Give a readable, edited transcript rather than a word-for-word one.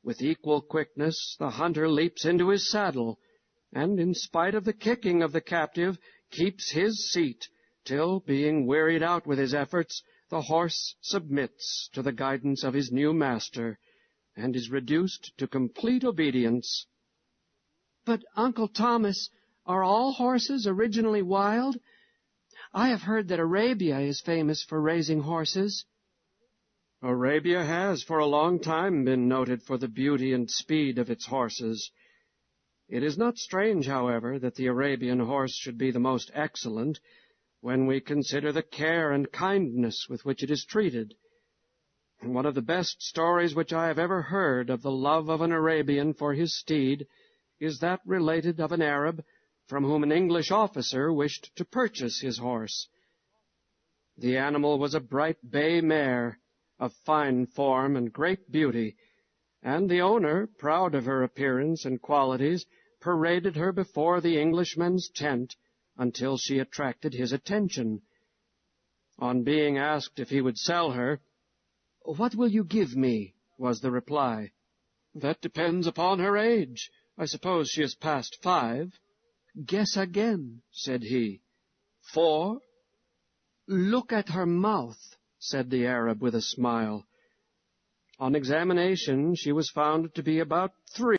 With equal quickness the hunter leaps into his saddle, and, in spite of the kicking of the captive, keeps his seat, till, being wearied out with his efforts, the horse submits to the guidance of his new master, and is reduced to complete obedience. But, Uncle Thomas, are all horses originally wild? I have heard that Arabia is famous for raising horses. Arabia has for a long time been noted for the beauty and speed of its horses. It is not strange, however, that the Arabian horse should be the most excellent, when we consider the care and kindness with which it is treated. One of the best stories which I have ever heard of the love of an Arabian for his steed is that related of an Arab from whom an English officer wished to purchase his horse. The animal was a bright bay mare, of fine form and great beauty, and the owner, proud of her appearance and qualities, paraded her before the Englishman's tent until she attracted his attention. On being asked if he would sell her, "What will you give me?" was the reply. "That depends upon her age. I suppose she is past 5. "Guess again," said he. 4. "Look at her mouth," said the Arab with a smile. On examination she was found to be about 3.